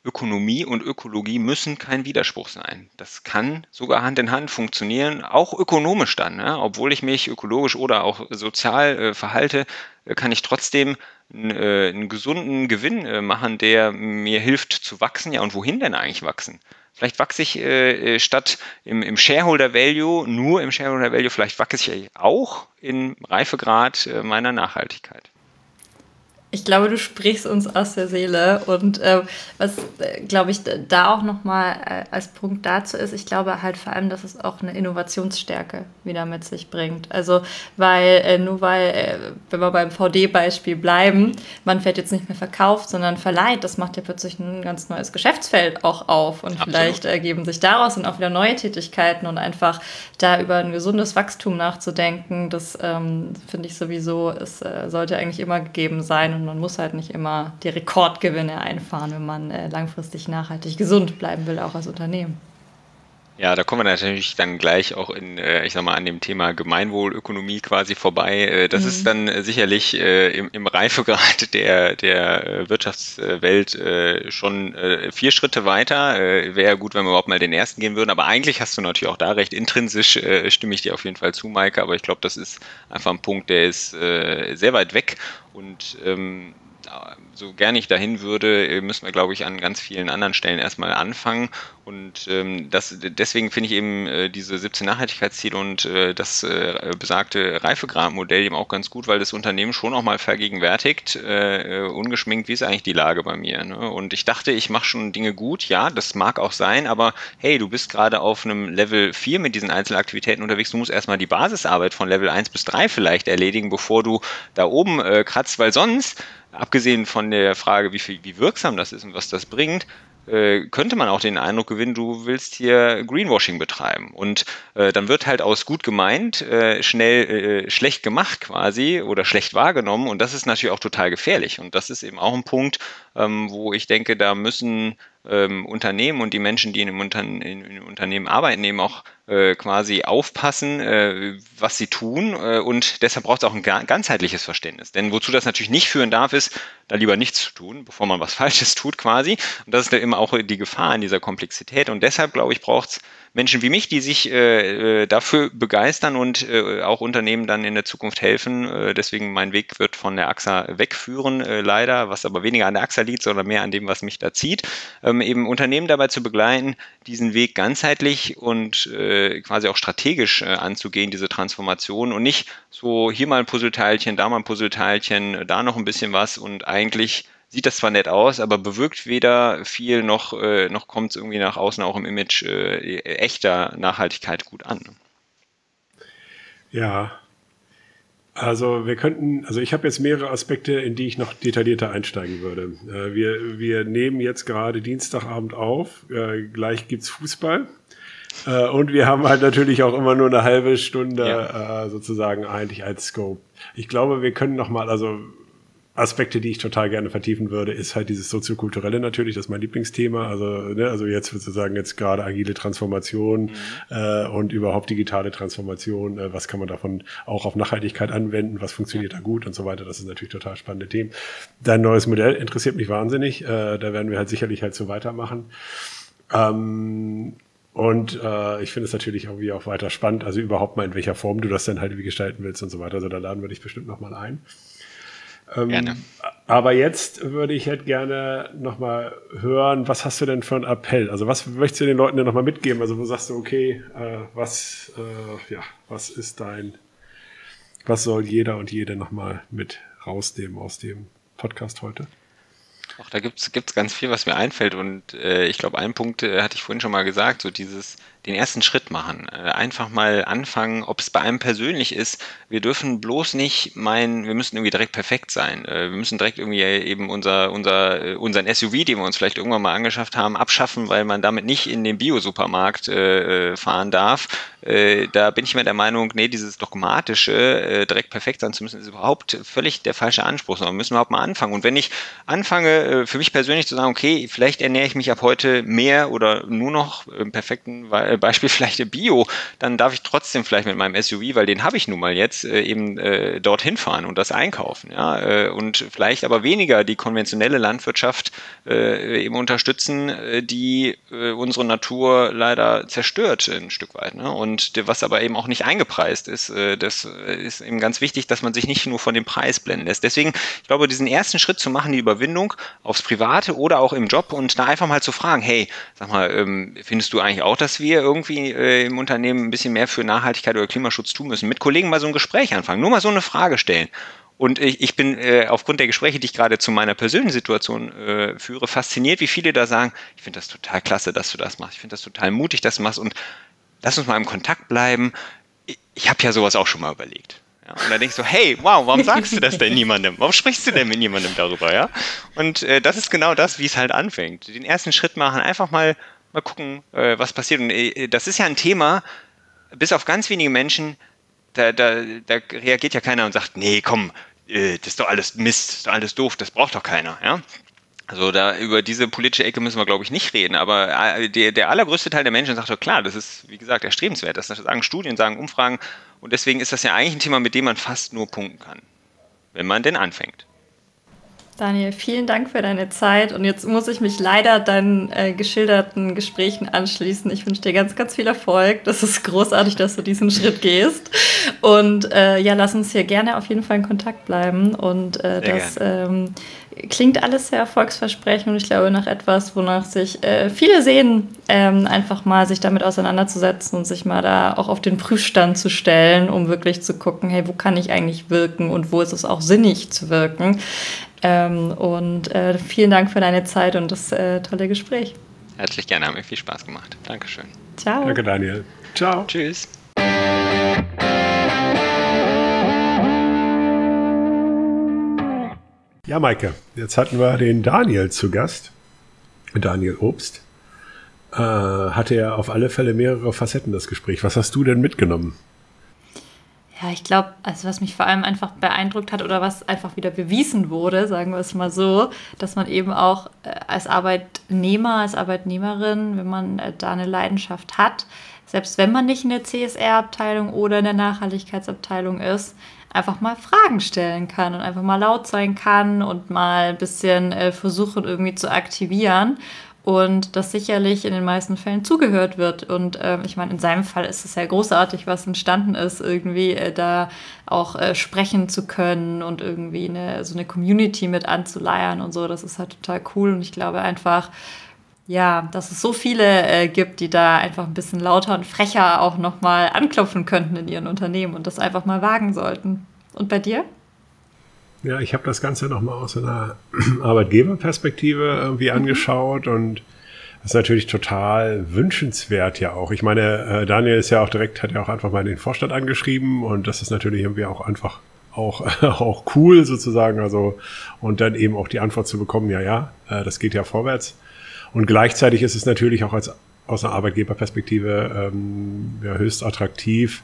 Ökonomie und Ökologie müssen kein Widerspruch sein. Das kann sogar Hand in Hand funktionieren, auch ökonomisch dann. Ne? Obwohl ich mich ökologisch oder auch sozial äh, verhalte, äh, kann ich trotzdem n- äh, einen gesunden Gewinn äh, machen, der mir hilft zu wachsen. Ja, und wohin denn eigentlich wachsen? Vielleicht wachse ich äh, äh, statt im, im Shareholder Value, nur im Shareholder Value, vielleicht wachse ich auch im Reifegrad äh, meiner Nachhaltigkeit.
Ich glaube, du sprichst uns aus der Seele. Und äh, was, äh, glaube ich, d- da auch nochmal äh, als Punkt dazu ist, ich glaube halt vor allem, dass es auch eine Innovationsstärke wieder mit sich bringt. Also, weil äh, nur weil, äh, wenn wir beim V D-Beispiel bleiben, man fährt jetzt nicht mehr verkauft, sondern verleiht, das macht ja plötzlich ein ganz neues Geschäftsfeld auch auf. Und
Absolut.
vielleicht ergeben sich daraus dann auch wieder neue Tätigkeiten und einfach da über ein gesundes Wachstum nachzudenken, das ähm, finde ich sowieso, es äh, sollte eigentlich immer gegeben sein und man muss halt nicht immer die Rekordgewinne einfahren, wenn man äh, langfristig nachhaltig gesund bleiben will, auch als Unternehmen.
Ja, da kommen wir natürlich dann gleich auch in, äh, ich sag mal, an dem Thema Gemeinwohlökonomie quasi vorbei. Äh, Das ist
Mhm.
dann äh, sicherlich äh, im, im Reifegrad der, der äh, Wirtschaftswelt äh, schon äh, vier Schritte weiter. Äh, Wäre gut, wenn wir überhaupt mal den ersten gehen würden. Aber eigentlich hast du natürlich auch da recht. Intrinsisch äh, stimme ich dir auf jeden Fall zu, Maike. Aber ich glaube, das ist einfach ein Punkt, der ist äh, sehr weit weg. Und ähm, so gern ich dahin würde, äh, müssen wir, glaube ich, an ganz vielen anderen Stellen erstmal anfangen. Und ähm, das, deswegen finde ich eben äh, diese siebzehn Nachhaltigkeitsziele und äh, das äh, besagte Reifegradmodell eben auch ganz gut, weil das Unternehmen schon auch mal vergegenwärtigt, äh, äh, ungeschminkt, wie ist eigentlich die Lage bei mir. Ne? Und ich dachte, ich mache schon Dinge gut, ja, das mag auch sein, aber hey, du bist gerade auf einem Level vier mit diesen Einzelaktivitäten unterwegs, du musst erstmal die Basisarbeit von Level eins bis drei vielleicht erledigen, bevor du da oben äh, kratzt, weil sonst, abgesehen von der Frage, wie viel, wie wirksam das ist und was das bringt, äh, könnte man auch den Eindruck gewinnen, du willst hier Greenwashing betreiben. Und äh, dann wird halt aus gut gemeint äh, schnell äh, schlecht gemacht quasi oder schlecht wahrgenommen. Und das ist natürlich auch total gefährlich. Und das ist eben auch ein Punkt, ähm, wo ich denke, da müssen ähm, Unternehmen und die Menschen, die in einem Unterne in, in einem Unternehmen arbeiten, eben auch äh, quasi aufpassen, äh, was sie tun. Äh, und deshalb braucht es auch ein ga- ganzheitliches Verständnis. Denn wozu das natürlich nicht führen darf, ist, da lieber nichts zu tun, bevor man was Falsches tut quasi. Und das ist ja immer auch die Gefahr in dieser Komplexität. Und deshalb, glaube ich, braucht es Menschen wie mich, die sich äh, äh, dafür begeistern und äh, auch Unternehmen dann in der Zukunft helfen. Äh, deswegen mein Weg wird von der A X A wegführen, äh, leider, was aber weniger an der A X A liegt, sondern mehr an dem, was mich da zieht. Ähm, eben Unternehmen dabei zu begleiten, diesen Weg ganzheitlich und äh, quasi auch strategisch äh, anzugehen, diese Transformation und nicht so hier mal ein Puzzleteilchen, da mal ein Puzzleteilchen, da noch ein bisschen was und eigentlich sieht das zwar nett aus, aber bewirkt weder viel noch, äh, noch kommt es irgendwie nach außen auch im Image äh, echter Nachhaltigkeit gut an.
Ja, also wir könnten, also ich habe jetzt mehrere Aspekte, in die ich noch detaillierter einsteigen würde. Äh, wir, wir nehmen jetzt gerade Dienstagabend auf, äh, gleich gibt's Fußball. Äh, und wir haben halt natürlich auch immer nur eine halbe Stunde
Ja.
äh, sozusagen eigentlich als Scope. Ich glaube, wir können noch mal, also Aspekte, die ich total gerne vertiefen würde, ist halt dieses soziokulturelle natürlich, das ist mein Lieblingsthema. Also, ne, also jetzt sozusagen jetzt gerade agile Transformation
Mhm.
äh, und überhaupt digitale Transformation. Äh, was kann man davon auch auf Nachhaltigkeit anwenden? Was funktioniert
Ja.
da gut und so weiter? Das ist natürlich total spannende Themen. Dein neues Modell interessiert mich wahnsinnig. Äh, da werden wir halt sicherlich halt so weitermachen. Ähm, und äh, ich finde es natürlich irgendwie auch weiter spannend, also überhaupt mal in welcher Form du das dann halt wie gestalten willst und so weiter. Also da laden wir dich bestimmt noch mal ein.
Gerne.
Ähm, aber jetzt würde ich halt gerne nochmal hören, was hast du denn für einen Appell? Also was möchtest du den Leuten denn nochmal mitgeben? Also wo sagst du, okay, äh, was, äh, ja, was ist dein, was soll jeder und jede nochmal mit rausnehmen aus dem Podcast heute?
Auch da gibt's gibt's ganz viel, was mir einfällt und äh, ich glaube, einen Punkt äh, hatte ich vorhin schon mal gesagt, so dieses den ersten Schritt machen, äh, einfach mal anfangen, ob es bei einem persönlich ist. Wir dürfen bloß nicht meinen, wir müssen irgendwie direkt perfekt sein. Äh, wir müssen direkt irgendwie eben unser unser äh, unseren S U V, den wir uns vielleicht irgendwann mal angeschafft haben, abschaffen, weil man damit nicht in den Bio-Supermarkt äh, äh, fahren darf. Äh, da bin ich mir der Meinung, nee, dieses dogmatische, äh, direkt perfekt sein zu müssen, ist überhaupt völlig der falsche Anspruch. Sondern wir müssen überhaupt mal anfangen. Und wenn ich anfange, äh, für mich persönlich zu sagen, okay, vielleicht ernähre ich mich ab heute mehr oder nur noch, im perfekten Be- Beispiel vielleicht Bio, dann darf ich trotzdem vielleicht mit meinem S U V, weil den habe ich nun mal jetzt, äh, eben äh, dorthin fahren und das einkaufen. Ja? Äh, und vielleicht aber weniger die konventionelle Landwirtschaft äh, eben unterstützen, äh, die äh, unsere Natur leider zerstört ein Stück weit. Ne? Und der, was aber eben auch nicht eingepreist ist, äh, das ist eben ganz wichtig, dass man sich nicht nur von dem Preis blenden lässt. Deswegen, ich glaube, diesen ersten Schritt zu machen, die Überwindung aufs Private oder auch im Job und da einfach mal zu fragen, hey, sag mal, ähm, findest du eigentlich auch, dass wir irgendwie äh, im Unternehmen ein bisschen mehr für Nachhaltigkeit oder Klimaschutz tun müssen? Mit Kollegen mal so ein Gespräch anfangen, nur mal so eine Frage stellen. Und ich, ich bin äh, aufgrund der Gespräche, die ich gerade zu meiner persönlichen Situation äh, führe, fasziniert, wie viele da sagen, ich finde das total klasse, dass du das machst. Ich finde das total mutig, dass du machst und lass uns mal im Kontakt bleiben. Ich, ich habe ja sowas auch schon mal überlegt. Ja, und dann denkst du, hey, wow, warum sagst du das denn niemandem? Warum sprichst du denn mit niemandem darüber? Ja? Und äh, das ist genau das, wie es halt anfängt. Den ersten Schritt machen, einfach mal, mal gucken, äh, was passiert. Und äh, das ist ja ein Thema, bis auf ganz wenige Menschen, da, da, da reagiert ja keiner und sagt, nee, komm, äh, das ist doch alles Mist, das ist doch alles doof, das braucht doch keiner. Ja? Also da über diese politische Ecke müssen wir, glaube ich, nicht reden. Aber äh, der, der allergrößte Teil der Menschen sagt doch, klar, das ist, wie gesagt, erstrebenswert. Das sagen Studien, sagen Umfragen. Und deswegen ist das ja eigentlich ein Thema, mit dem man fast nur punkten kann, wenn man denn anfängt.
Daniel, vielen Dank für deine Zeit. Und jetzt muss ich mich leider deinen äh, geschilderten Gesprächen anschließen. Ich wünsche dir ganz, ganz viel Erfolg. Das ist großartig, dass du diesen Schritt gehst. Und äh, ja, lass uns hier gerne auf jeden Fall in Kontakt bleiben. Und äh, das ähm, klingt alles sehr erfolgsversprechend. Und ich glaube, nach etwas, wonach sich äh, viele sehen, ähm, einfach mal sich damit auseinanderzusetzen und sich mal da auch auf den Prüfstand zu stellen, um wirklich zu gucken, hey, wo kann ich eigentlich wirken und wo ist es auch sinnig zu wirken. Ähm, und äh, vielen Dank für deine Zeit und das äh, tolle Gespräch.
Herzlich gerne, hat mir viel Spaß gemacht. Dankeschön.
Ciao.
Danke, Daniel. Ciao.
Tschüss.
Ja, Maike, jetzt hatten wir den Daniel zu Gast. Daniel Obst. Äh, hatte ja auf alle Fälle mehrere Facetten, das Gespräch. Was hast du denn mitgenommen?
Ja, ich glaube, also was mich vor allem einfach beeindruckt hat oder was einfach wieder bewiesen wurde, sagen wir es mal so, dass man eben auch äh, als Arbeitnehmer, als Arbeitnehmerin, wenn man äh, da eine Leidenschaft hat, selbst wenn man nicht in der C S R-Abteilung oder in der Nachhaltigkeitsabteilung ist, einfach mal Fragen stellen kann und einfach mal laut sein kann und mal ein bisschen äh, versuchen irgendwie zu aktivieren. Und dass sicherlich in den meisten Fällen zugehört wird. Und äh, ich meine, in seinem Fall ist es ja großartig, was entstanden ist, irgendwie äh, da auch äh, sprechen zu können und irgendwie eine, so eine Community mit anzuleiern und so. Das ist halt total cool. Und ich glaube einfach, ja, dass es so viele äh, gibt, die da einfach ein bisschen lauter und frecher auch nochmal anklopfen könnten in ihren Unternehmen und das einfach mal wagen sollten. Und bei dir?
Ja, ich habe das Ganze nochmal aus einer Arbeitgeberperspektive irgendwie angeschaut und das ist natürlich total wünschenswert ja auch. Ich meine, Daniel ist ja auch direkt, hat ja auch einfach mal den Vorstand angeschrieben und das ist natürlich irgendwie auch einfach auch, auch cool sozusagen. Also, und dann eben auch die Antwort zu bekommen, ja, ja, das geht ja vorwärts. Und gleichzeitig ist es natürlich auch als, aus einer Arbeitgeberperspektive ähm, ja, höchst attraktiv,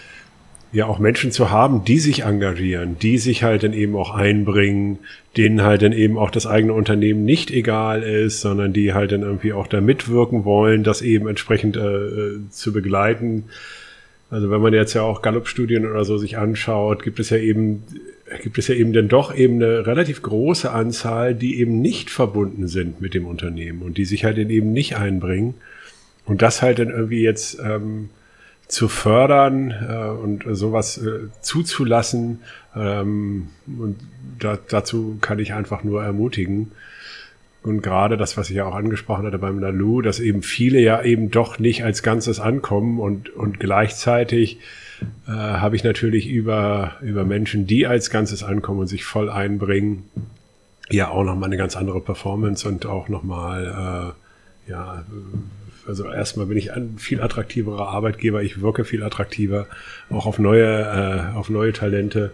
ja auch Menschen zu haben, die sich engagieren, die sich halt dann eben auch einbringen, denen halt dann eben auch das eigene Unternehmen nicht egal ist, sondern die halt dann irgendwie auch da mitwirken wollen, das eben entsprechend äh, zu begleiten. Also wenn man jetzt ja auch Gallup-Studien oder so sich anschaut, gibt es ja eben, gibt es ja eben dann doch eben eine relativ große Anzahl, die eben nicht verbunden sind mit dem Unternehmen und die sich halt dann eben nicht einbringen. Und das halt dann irgendwie jetzt ähm, zu fördern äh, und sowas äh, zuzulassen. Ähm, und da, dazu kann ich einfach nur ermutigen. Und gerade das, was ich ja auch angesprochen hatte beim Nalu, dass eben viele ja eben doch nicht als Ganzes ankommen und, und gleichzeitig äh, habe ich natürlich über, über Menschen, die als Ganzes ankommen und sich voll einbringen, ja auch nochmal eine ganz andere Performance und auch nochmal, äh, ja, also erstmal bin ich ein viel attraktiverer Arbeitgeber, ich wirke viel attraktiver, auch auf neue, äh, auf neue Talente.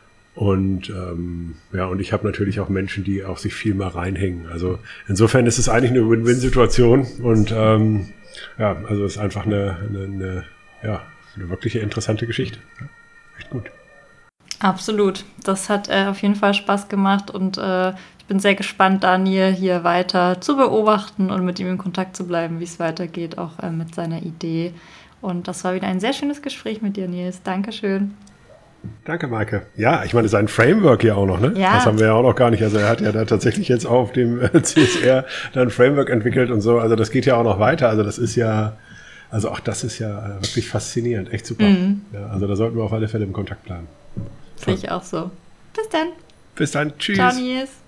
Und ähm, ja, und ich habe natürlich auch Menschen, die auch sich viel mal reinhängen. Also insofern ist es eigentlich eine Win-Win-Situation und ähm, ja, also es ist einfach eine, eine, eine, ja, eine wirkliche interessante Geschichte. Ja, echt gut.
Absolut. Das hat äh, auf jeden Fall Spaß gemacht und äh, ich bin sehr gespannt, Daniel hier weiter zu beobachten und mit ihm in Kontakt zu bleiben, wie es weitergeht, auch äh, mit seiner Idee. Und das war wieder ein sehr schönes Gespräch mit dir, Nils. Dankeschön.
Danke, Maike. Ja, ich meine, sein Framework hier auch noch, ne?
Ja.
Das haben wir ja auch noch gar nicht. Also er hat ja da tatsächlich jetzt auch auf dem C S R dann ein Framework entwickelt und so. Also das geht ja auch noch weiter. Also das ist ja, also auch das ist ja wirklich faszinierend. Echt super. Mhm. Ja, also da sollten wir auf alle Fälle im Kontakt bleiben.
Finde ich auch so. Bis dann.
Bis dann. Tschüss.
Ciao, Nils.